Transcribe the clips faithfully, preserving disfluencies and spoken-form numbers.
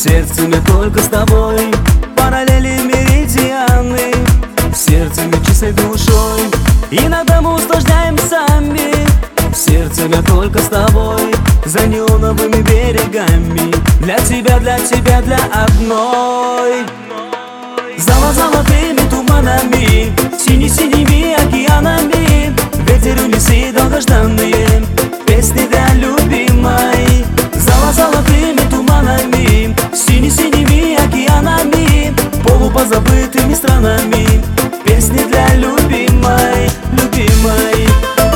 Сердцами только с тобой, параллели меридианы. Сердцами чистой душой, иногда мы усложняем сами. Сердцами только с тобой, за неоновыми берегами. Для тебя, для тебя, для одной. Золотыми туманами, сине-синими океанами. Ветер унеси долгожданные песни для любимой. Золотыми туманами, сине-синими океанами, полупозабытыми странами. Песни для любимой, любимой.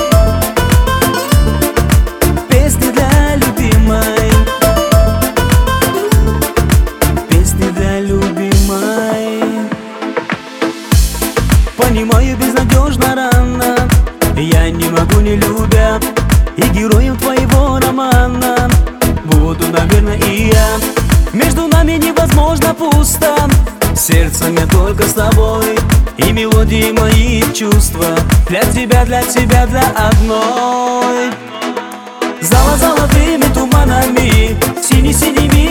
Песни для любимой. Песни для любимой. Понимаю, безнадежно рано, я не могу, не любя, и героем твоего романа буду, наверное, и я. Между нами невозможно пусто, сердцами только с тобой, и мелодии моих чувства для тебя, для тебя, для одной. Золотыми туманами, сине-синими